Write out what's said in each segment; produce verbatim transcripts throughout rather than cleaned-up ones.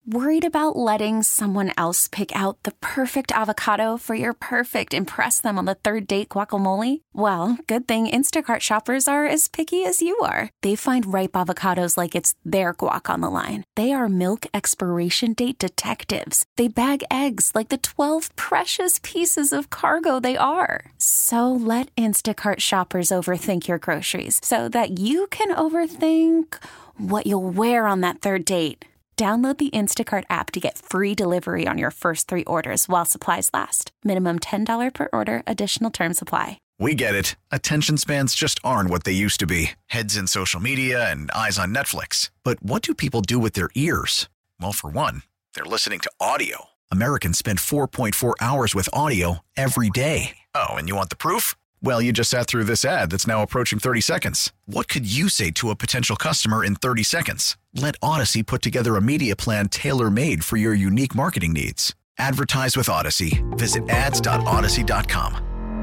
Worried about letting someone else pick out the perfect avocado for your perfect impress them on the third date guacamole? Well, good thing Instacart shoppers are as picky as you are. They find ripe avocados like it's their guac on the line. They are milk expiration date detectives. They bag eggs like the twelve precious pieces of cargo they are. So let Instacart shoppers overthink your groceries so that you can overthink what you'll wear on that third date. Download the Instacart app to get free delivery on your first three orders while supplies last. Minimum ten dollars per order. Additional terms apply. We get it. Attention spans just aren't what they used to be. Heads in social media and eyes on Netflix. But what do people do with their ears? Well, for one, they're listening to audio. Americans spend four point four hours with audio every day. Oh, and you want the proof? Well, you just sat through this ad that's now approaching thirty seconds. What could you say to a potential customer in thirty seconds? Let Odyssey put together a media plan tailor-made for your unique marketing needs. Advertise with Odyssey. Visit ads dot odyssey dot com.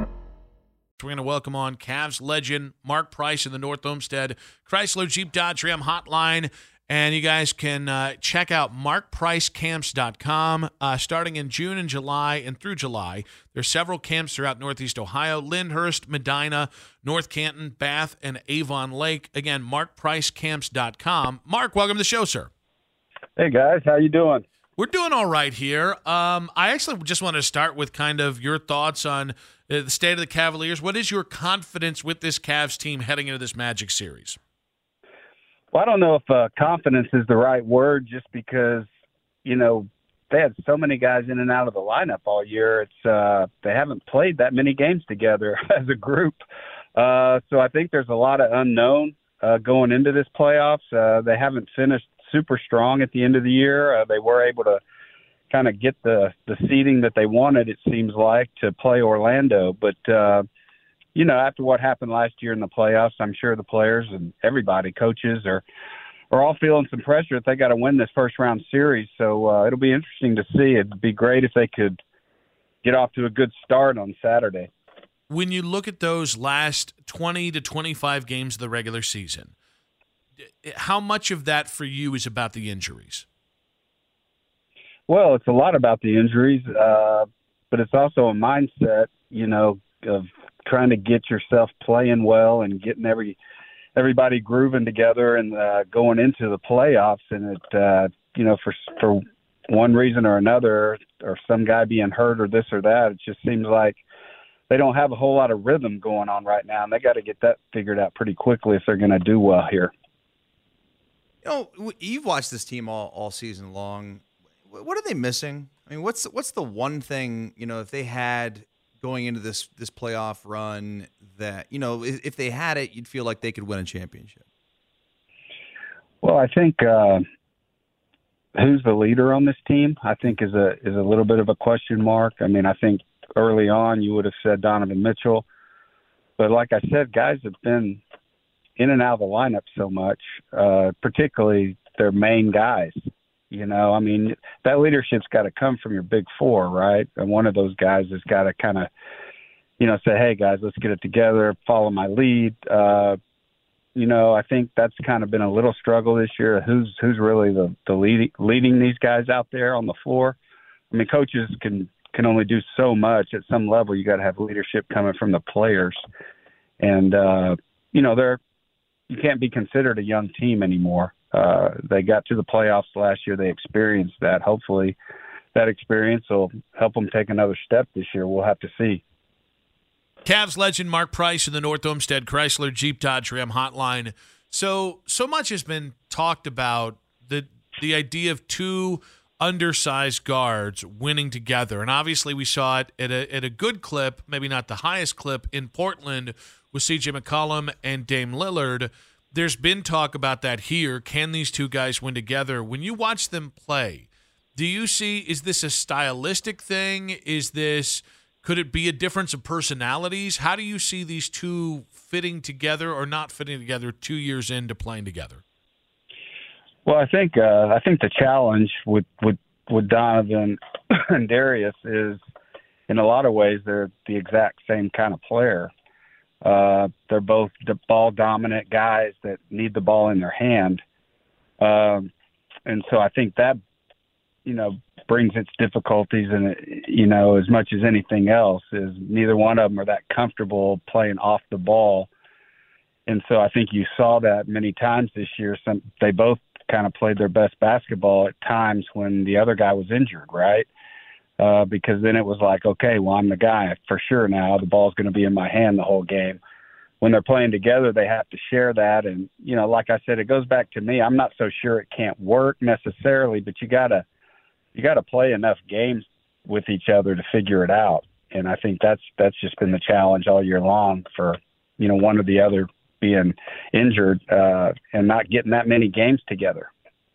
We're going to welcome on Cavs legend Mark Price in the North Olmsted Chrysler Jeep Dodge Ram hotline. And you guys can uh, check out mark price camps dot com. Uh, starting in June and July and through July, there's several camps throughout Northeast Ohio, Lyndhurst, Medina, North Canton, Bath, and Avon Lake. Again, mark price camps dot com. Mark, welcome to the show, sir. Hey, guys. How you doing? We're doing all right here. Um, I actually just wanted to start with kind of your thoughts on uh, the state of the Cavaliers. What is your confidence with this Cavs team heading into this Magic series? Well, I don't know if uh, confidence is the right word just because, you know, they had so many guys in and out of the lineup all year. It's uh, they haven't played that many games together as a group. Uh, so I think there's a lot of unknown uh, going into this playoffs. Uh, they haven't finished super strong at the end of the year. Uh, they were able to kind of get the, the seeding that they wanted, it seems like, to play Orlando. But, uh, you know, after what happened last year in the playoffs, I'm sure the players and everybody, coaches, are are all feeling some pressure that they got to win this first round series. So uh, it'll be interesting to see. It'd be great if they could get off to a good start on Saturday. When you look at those last twenty to twenty-five games of the regular season, how much of that for you is about the injuries? Well, it's a lot about the injuries, uh, but it's also a mindset, you know, of trying to get yourself playing well and getting every everybody grooving together and uh, going into the playoffs. And it, uh, you know, for for one reason or another, or some guy being hurt or this or that, it just seems like they don't have a whole lot of rhythm going on right now, and they got to get that figured out pretty quickly if they're going to do well here. You know, you've watched this team all, all season long. What are they missing? I mean, what's what's the one thing, you know, if they had going into this this playoff run that, you know, if, if they had it, you'd feel like they could win a championship? Well, I think uh, who's the leader on this team, I think is a is a little bit of a question mark. I mean, I think early on you would have said Donovan Mitchell. But like I said, guys have been in and out of the lineup so much, uh, particularly their main guys. You know, I mean, that leadership's got to come from your big four, right? And one of those guys has got to kind of, you know, say, hey, guys, let's get it together, follow my lead. Uh, you know, I think that's kind of been a little struggle this year. Who's who's really the, the lead, leading these guys out there on the floor? I mean, coaches can, can only do so much. At some level, you got to have leadership coming from the players. And, uh, you know, they're you can't be considered a young team anymore. Uh, they got to the playoffs last year. They experienced that. Hopefully that experience will help them take another step this year. We'll have to see. Cavs legend Mark Price in the North Olmsted Chrysler Jeep Dodge Ram hotline. So, so much has been talked about the the idea of two undersized guards winning together. And obviously we saw it at a, at a good clip, maybe not the highest clip, in Portland with C J McCollum and Dame Lillard. There's been talk about that here. Can these two guys win together? When you watch them play, do you see, is this a stylistic thing? Is this, could it be a difference of personalities? How do you see these two fitting together or not fitting together two years into playing together? Well, I think uh, I think the challenge with, with, with Donovan and Darius is, in a lot of ways, they're the exact same kind of player. Uh, they're both the ball-dominant guys that need the ball in their hand. Um, and so I think that you know, brings its difficulties, and you know, as much as anything else, is neither one of them are that comfortable playing off the ball. And so I think you saw that many times this year. Some they both kind of played their best basketball at times when the other guy was injured, right? Uh, because then it was like, okay, well, I'm the guy for sure now. The ball's going to be in my hand the whole game. When they're playing together, they have to share that. And, you know, like I said, it goes back to me. I'm not so sure it can't work necessarily, but you got to you got to play enough games with each other to figure it out. And I think that's that's just been the challenge all year long for, you know, one or the other being injured uh, and not getting that many games together.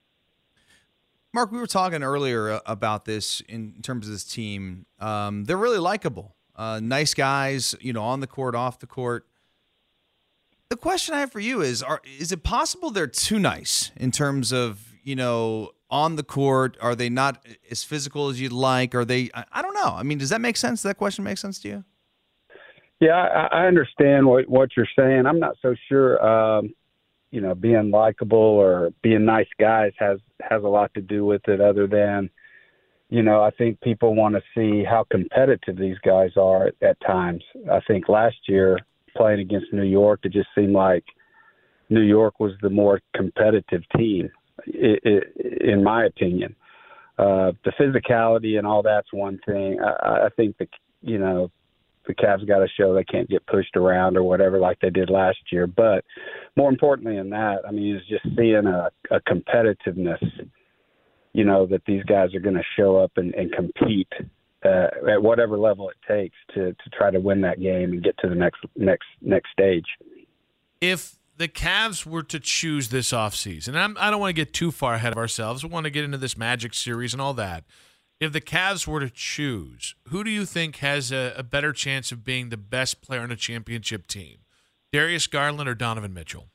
Mark, we were talking earlier about this in terms of this team. Um, they're really likable, uh, nice guys, you know, on the court, off the court. The question I have for you is, are, is it possible they're too nice in terms of, you know, on the court? Are they not as physical as you'd like? Are they, I, I don't know. I mean, does that make sense? Does that question make sense to you? Yeah, I, I understand what, what you're saying. I'm not so sure, um, you know, being likable or being nice guys has, has a lot to do with it, other than, you know, I think people want to see how competitive these guys are at, at times. I think last year playing against New York, it just seemed like New York was the more competitive team, it, it, in my opinion. Uh, the physicality and all that's one thing. I, I think the, you know, the Cavs got to show they can't get pushed around or whatever like they did last year. But more importantly than that, I mean, it's just seeing a, a competitiveness, you know, that these guys are going to show up and, and compete uh, at whatever level it takes to, to try to win that game and get to the next next next stage. If the Cavs were to choose this offseason, and I'm, I don't want to get too far ahead of ourselves. We want to get into this Magic series and all that. If the Cavs were to choose, who do you think has a, a better chance of being the best player on a championship team? Darius Garland or Donovan Mitchell?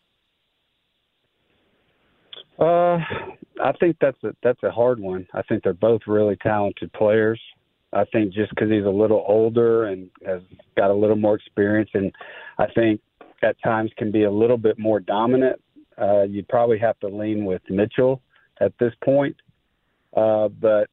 Uh, I think that's a, that's a hard one. I think they're both really talented players. I think just because he's a little older and has got a little more experience, and I think at times can be a little bit more dominant, uh, you'd probably have to lean with Mitchell at this point. Uh, but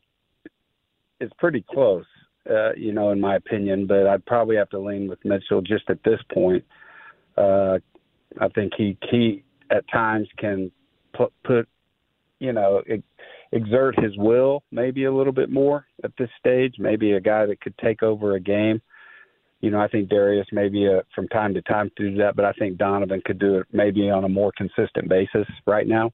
it's pretty close, uh, you know, in my opinion, but I'd probably have to lean with Mitchell just at this point. Uh, I think he, he at times can put, put you know, ex- exert his will maybe a little bit more at this stage, maybe a guy that could take over a game. You know, I think Darius maybe uh, from time to time to do that, but I think Donovan could do it maybe on a more consistent basis right now.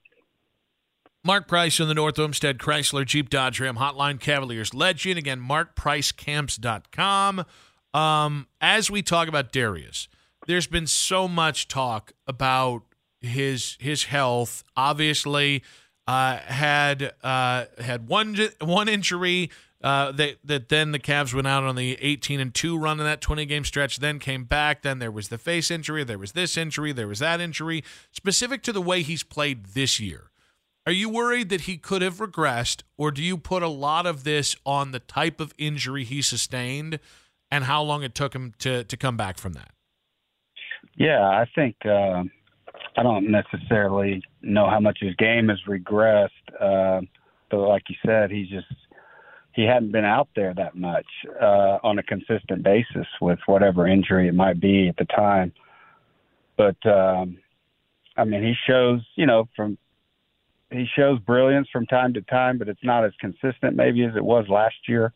Mark Price on the North Olmsted Chrysler Jeep Dodge Ram Hotline, Cavaliers legend. Again, mark price camps dot com. Um, as we talk about Darius, there's been so much talk about his his health. Obviously, uh, had uh, had one one injury uh, that that then the Cavs went out on the eighteen and two run in that twenty game stretch. Then came back. Then there was the face injury. There was this injury. There was that injury. Specific to the way he's played this year, are you worried that he could have regressed, or do you put a lot of this on the type of injury he sustained and how long it took him to, to come back from that? Yeah, I think uh, I don't necessarily know how much his game has regressed, uh, but like you said, he just he hadn't been out there that much uh, on a consistent basis with whatever injury it might be at the time. But um, I mean, he shows, you know, from He shows brilliance from time to time, but it's not as consistent maybe as it was last year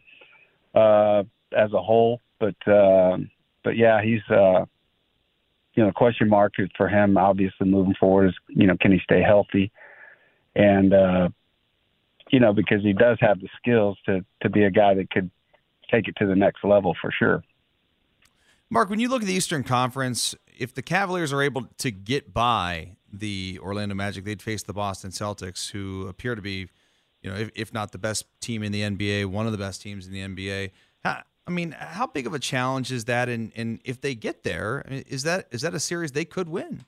uh, as a whole. But, uh, but yeah, he's, uh, you know, question mark for him, obviously, moving forward is, you know, can he stay healthy? And, uh, you know, because he does have the skills to, to be a guy that could take it to the next level for sure. Mark, when you look at the Eastern Conference, if the Cavaliers are able to get by the Orlando Magic, they'd face the Boston Celtics, who appear to be, you know, if, if not the best team in the N B A, one of the best teams in the N B A. How, I mean, how big of a challenge is that? And, and if they get there, is that is that a series they could win?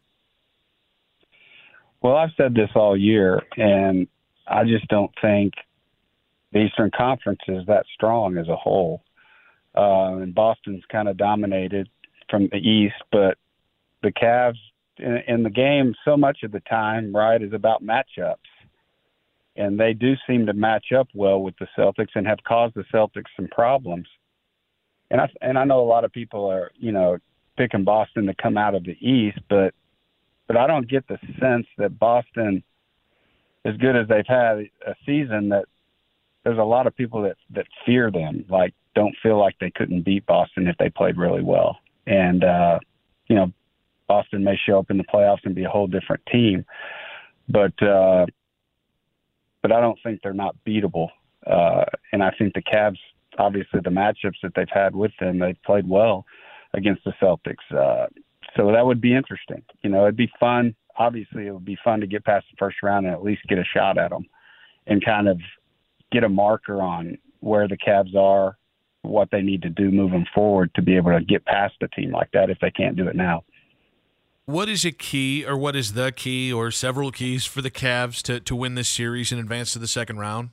Well, I've said this all year, and I just don't think the Eastern Conference is that strong as a whole. Uh, and Boston's kind of dominated from the East, but the Cavs in, in the game so much of the time, right, is about matchups. and they do seem to match up well with the Celtics and have caused the Celtics some problems. And I and I know a lot of people are, you know, picking Boston to come out of the East, but but I don't get the sense that Boston, as good as they've had a season, that there's a lot of people that, that fear them, like don't feel like they couldn't beat Boston if they played really well. And, uh, you know, Boston may show up in the playoffs and be a whole different team. But uh, but I don't think they're not beatable. Uh, and I think the Cavs, obviously the matchups that they've had with them, they've played well against the Celtics. Uh, so that would be interesting. You know, it'd be fun. Obviously, it would be fun to get past the first round and at least get a shot at them and kind of get a marker on where the Cavs are, what they need to do moving forward to be able to get past a team like that if they can't do it now. What is a key, or what is the key, or several keys for the Cavs to, to win this series and advance to the second round?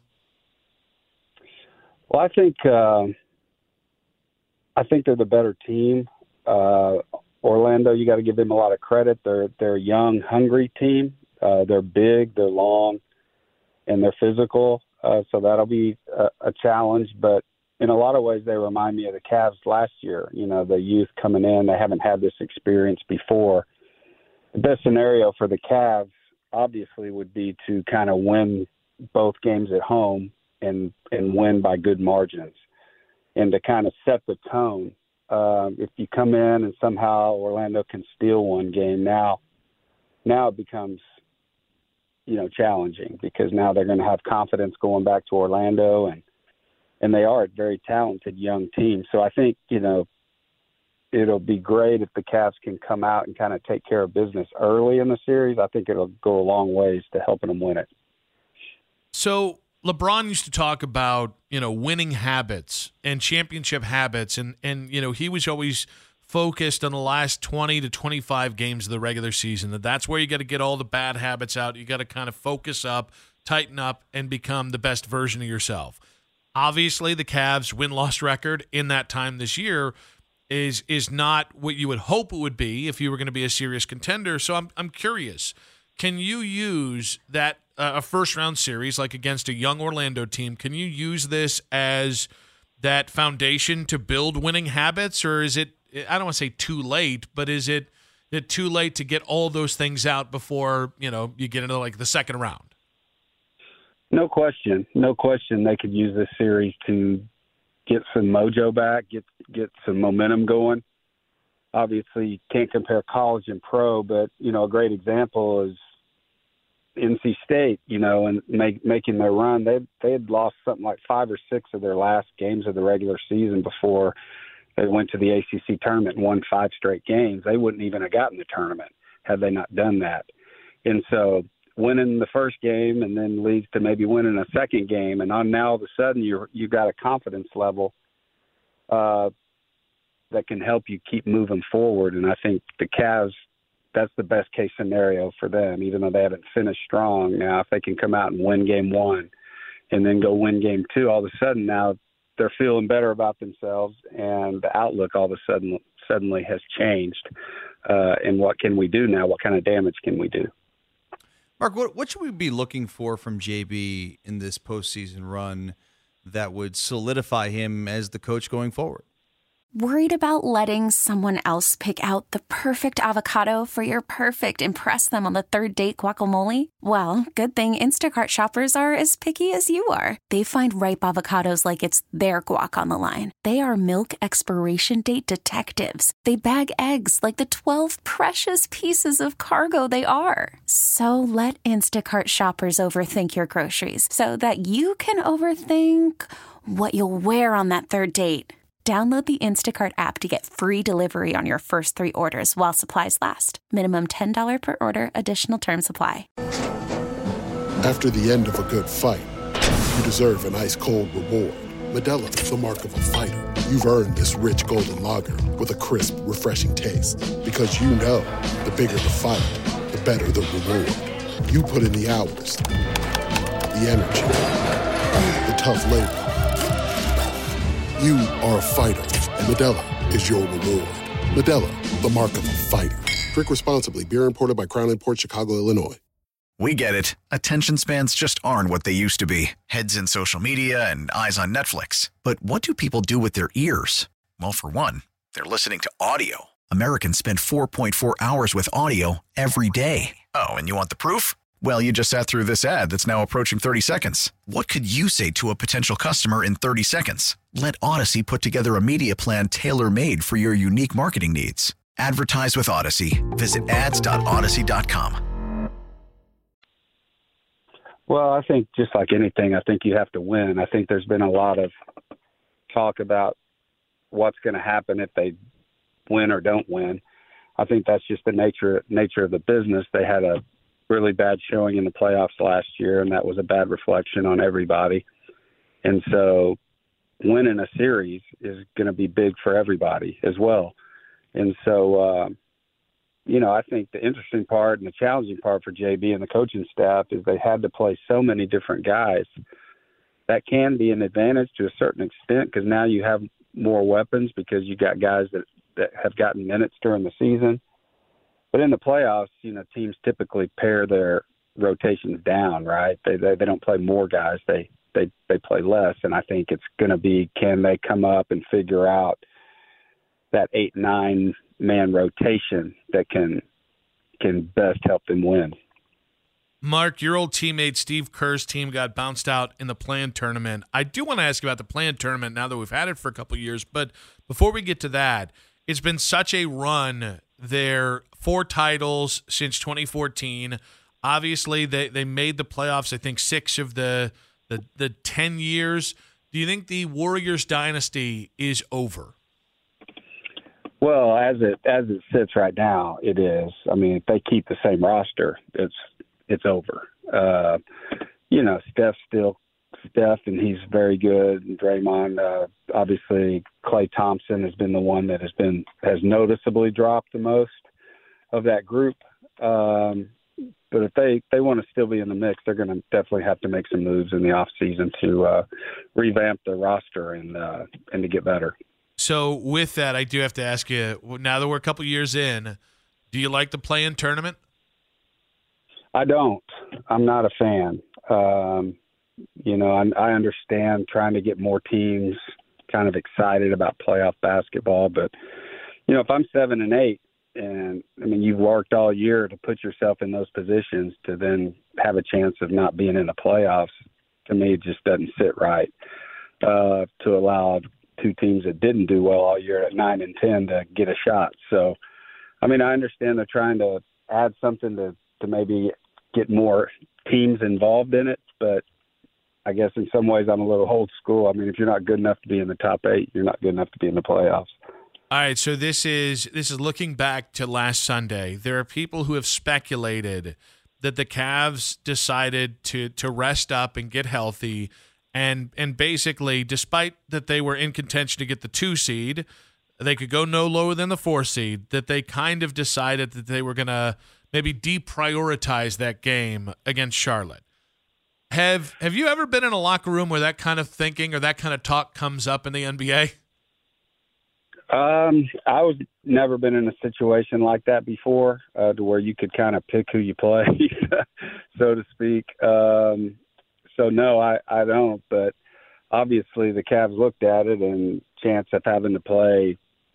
Well, I think uh, I think they're the better team. Uh, Orlando, you got to give them a lot of credit. They're they're a young, hungry team. Uh, they're big, they're long, and they're physical. Uh, so that'll be a, a challenge. But in a lot of ways, they remind me of the Cavs last year. You know, the youth coming in, they haven't had this experience before. The best scenario for the Cavs, obviously, would be to kind of win both games at home and and win by good margins, and to kind of set the tone. Uh, if you come in and somehow Orlando can steal one game, now now it becomes, you know, challenging, because now they're going to have confidence going back to Orlando, and and they are a very talented young team. So I think, you know, it'll be great if the Cavs can come out and kind of take care of business early in the series. I think it'll go a long ways to helping them win it. So LeBron used to talk about, you know, winning habits and championship habits, and, and you know, he was always focused on the last twenty to twenty-five games of the regular season. That that's where you got to get all the bad habits out. You got to kind of focus up, tighten up, and become the best version of yourself. Obviously, the Cavs' win-loss record in that time this year is is not what you would hope it would be if you were going to be a serious contender. So I'm I'm curious, can you use that uh, a first round series like against a young Orlando team? Can you use this as that foundation to build winning habits, or is it, I don't want to say too late, but is it it too late to get all those things out before, you know, you get into like the second round? No question, no question. They could use this series to get some mojo back, get get some momentum going. Obviously, you can't compare college and pro, but, you know, a great example is N C State, you know, and make, making their run. They they had lost something like five or six of their last games of the regular season before they went to the A C C tournament and won five straight games. They wouldn't even have gotten the tournament had they not done that. And so winning the first game and then leads to maybe winning a second game, and on now all of a sudden you're you got a confidence level uh, that can help you keep moving forward. And I think the Cavs, that's the best case scenario for them, even though they haven't finished strong. Now, if they can come out and win game one and then go win game two, all of a sudden now they're feeling better about themselves, and the outlook all of a sudden suddenly has changed. Uh, and what can we do now? What kind of damage can we do? Mark, what, what should we be looking for from J B in this postseason run that would solidify him as the coach going forward? Worried about letting someone else pick out the perfect avocado for your perfect impress them on the third date guacamole? Well, good thing Instacart shoppers are as picky as you are. They find ripe avocados like it's their guac on the line. They are milk expiration date detectives. They bag eggs like the twelve precious pieces of cargo they are. So let Instacart shoppers overthink your groceries so that you can overthink what you'll wear on that third date. Download the Instacart app to get free delivery on your first three orders while supplies last. Minimum ten dollars per order. Additional terms apply. After the end of a good fight, you deserve an ice-cold reward. Modelo is the mark of a fighter. You've earned this rich golden lager with a crisp, refreshing taste. Because you know, the bigger the fight, the better the reward. You put in the hours, the energy, the tough labor. You are a fighter, and Modelo is your reward. Modelo, the mark of a fighter. Drink responsibly. Beer imported by Crown Imports, Chicago, Illinois. We get it. Attention spans just aren't what they used to be. Heads in social media and eyes on Netflix. But what do people do with their ears? Well, for one, they're listening to audio. Americans spend four point four hours with audio every day. Oh, and you want the proof? Well, you just sat through this ad that's now approaching thirty seconds. What could you say to a potential customer in thirty seconds? Let Odyssey put together a media plan tailor-made for your unique marketing needs. Advertise with Odyssey. Visit ads dot odyssey dot com. Well, I think just like anything, I think you have to win. I think there's been a lot of talk about what's going to happen if they win or don't win. I think that's just the nature nature of the business. They had a really bad showing in the playoffs last year, and that was a bad reflection on everybody. And so winning a series is going to be big for everybody as well. And so, uh, you know, I think the interesting part and the challenging part for J B and the coaching staff is they had to play so many different guys. That can be an advantage to a certain extent because now you have more weapons because you got guys that, that have gotten minutes during the season. But in the playoffs, you know, teams typically pare their rotations down, right? They they, they don't play more guys. They, they, they play less. And I think it's going to be, can they come up and figure out that eight, nine man rotation that can can best help them win. Mark, your old teammate Steve Kerr's team got bounced out in the play-in tournament. I do want to ask you about the play-in tournament now that we've had it for a couple of years, but before we get to that, it's been such a run there, four titles since twenty fourteen. Obviously, they, they made the playoffs, I think, six of the, the the ten years. Do you think the Warriors dynasty is over? Well, as it as it sits right now, it is. I mean, if they keep the same roster, it's it's over. Uh, you know, Steph's still Steph, and he's very good. And Draymond, uh, obviously, Klay Thompson has been the one that has been has noticeably dropped the most of that group. Um, but if they, they want to still be in the mix, they're going to definitely have to make some moves in the off season to uh, revamp the roster and uh, and to get better. So with that, I do have to ask you, now that we're a couple years in, do you like the play-in tournament? I don't. I'm not a fan. Um, you know, I, I understand trying to get more teams kind of excited about playoff basketball, but, you know, if I'm seven and eight, and, I mean, you've worked all year to put yourself in those positions to then have a chance of not being in the playoffs, to me, it just doesn't sit right uh, to allow two teams that didn't do well all year at nine and ten to get a shot. So, I mean, I understand they're trying to add something to, to maybe get more teams involved in it, but I guess in some ways I'm a little old school. I mean, if you're not good enough to be in the top eight, you're not good enough to be in the playoffs. All right, so this is this is looking back to last Sunday. There are people who have speculated that the Cavs decided to to rest up and get healthy, and and basically, despite that they were in contention to get the two seed, they could go no lower than the four seed, that they kind of decided that they were going to maybe deprioritize that game against Charlotte. Have have you ever been in a locker room where that kind of thinking or that kind of talk comes up in the N B A? Um, I was never been in a situation like that before, uh, to where you could kind of pick who you play, so to speak. Um, so no, I, I don't, but obviously the Cavs looked at it and chance of having to play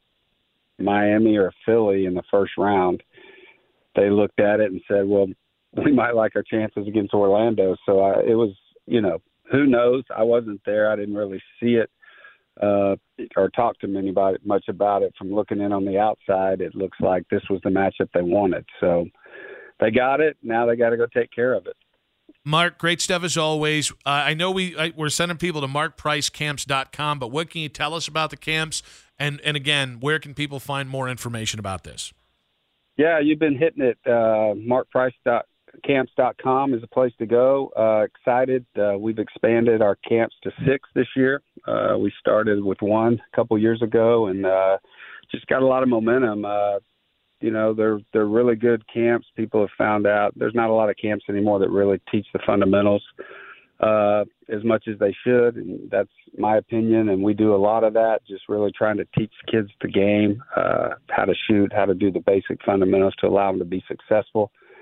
Miami or Philly in the first round. They looked at it and said, well, we might like our chances against Orlando. So I, it was, you know, who knows? I wasn't there. I didn't really see it. Uh, or talk to anybody much about it. From looking in on the outside, it looks like this was the matchup they wanted. So they got it. Now they got to go take care of it. Mark, great stuff as always. Uh, I know we I, we're sending people to mark price camps dot com, but what can you tell us about the camps? And and again, where can people find more information about this? Yeah, you've been hitting it. Uh, mark price camps dot com is a place to go. Uh, excited. Uh, we've expanded our camps to six this year. Uh, we started with one a couple years ago, and uh, just got a lot of momentum. Uh, you know, they're they're really good camps. People have found out there's not a lot of camps anymore that really teach the fundamentals uh, as much as they should, and that's my opinion. And we do a lot of that, just really trying to teach kids the game, uh, how to shoot, how to do the basic fundamentals to allow them to be successful.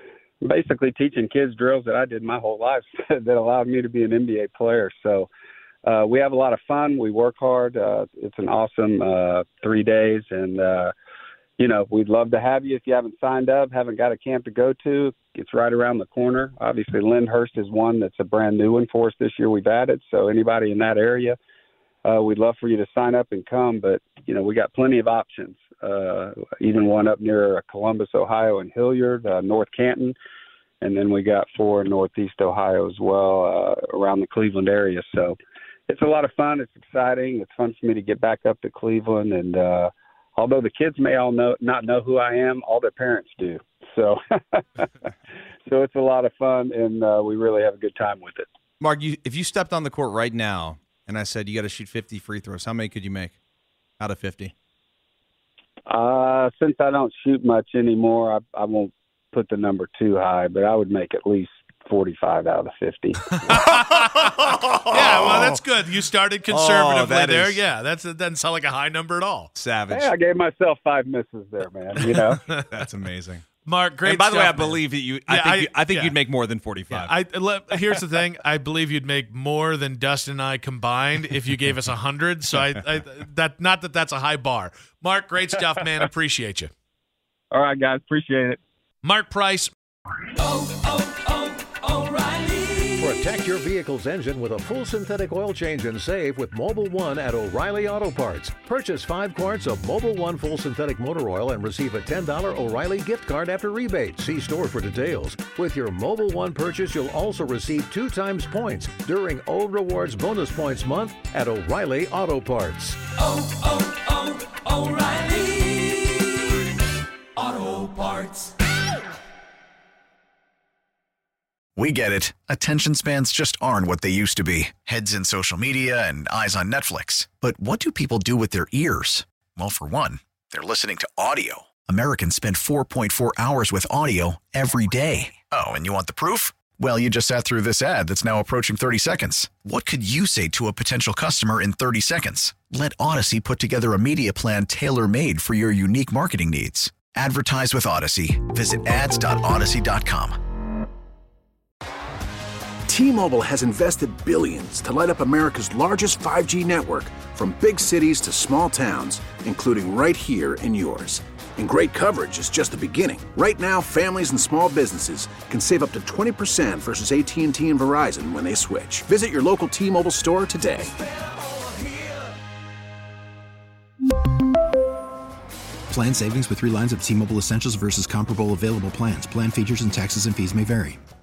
basically teaching kids drills that I did my whole life that allowed me to be an N B A player. So uh, we have a lot of fun. We work hard. Uh, it's an awesome uh, three days. And, uh, you know, we'd love to have you if you haven't signed up, haven't got a camp to go to. It's right around the corner. Obviously, Lyndhurst is one that's a brand new one for us this year we've added. So anybody in that area, uh, we'd love for you to sign up and come. But, you know, we got plenty of options, uh, even one up near Columbus, Ohio, and Hilliard, uh, North Canton. And then we got four in Northeast Ohio as well, uh, around the Cleveland area. So it's a lot of fun. It's exciting. It's fun for me to get back up to Cleveland. And uh, although the kids may all know not know who I am, all their parents do. So so it's a lot of fun, and uh, we really have a good time with it. Mark, you, if you stepped on the court right now and I said you got to shoot fifty free throws, how many could you make out of fifty? Uh, since I don't shoot much anymore, I, I won't put the number too high, but I would make at least forty-five out of fifty. Yeah, well, that's good. You started conservatively oh, there. Is... Yeah, that's that doesn't sound like a high number at all. Savage. Hey, I gave myself five misses there, man. You know, that's amazing. Mark, great. And by the way, I stuff, man. believe that you. I Yeah, think, I- you, I think yeah. you'd make more than forty-five. Yeah, I, le- here's the thing. I believe you'd make more than Dustin and I combined if you gave us a hundred. So I, I that not that that's a high bar. Mark, great stuff, man. Appreciate you. all right, guys, appreciate it. Mark Price. Protect your vehicle's engine with a full synthetic oil change and save with Mobil one at O'Reilly Auto Parts. Purchase five quarts of Mobil one full synthetic motor oil and receive a ten dollars O'Reilly gift card after rebate. See store for details. With your Mobil one purchase, you'll also receive two times points during O Rewards Bonus Points Month at O'Reilly Auto Parts. Oh, oh, oh, O'Reilly Auto Parts. We get it. Attention spans just aren't what they used to be. Heads in social media and eyes on Netflix. But what do people do with their ears? Well, for one, they're listening to audio. Americans spend four point four hours with audio every day. Oh, and you want the proof? Well, you just sat through this ad that's now approaching thirty seconds. What could you say to a potential customer in thirty seconds? Let Odyssey put together a media plan tailor-made for your unique marketing needs. Advertise with Odyssey. Visit ads dot odyssey dot com. T-Mobile has invested billions to light up America's largest five G network, from big cities to small towns, including right here in yours. And great coverage is just the beginning. Right now, families and small businesses can save up to twenty percent versus A T and T and Verizon when they switch. Visit your local T-Mobile store today. Plan savings with three lines of T-Mobile Essentials versus comparable available plans. Plan features and taxes and fees may vary.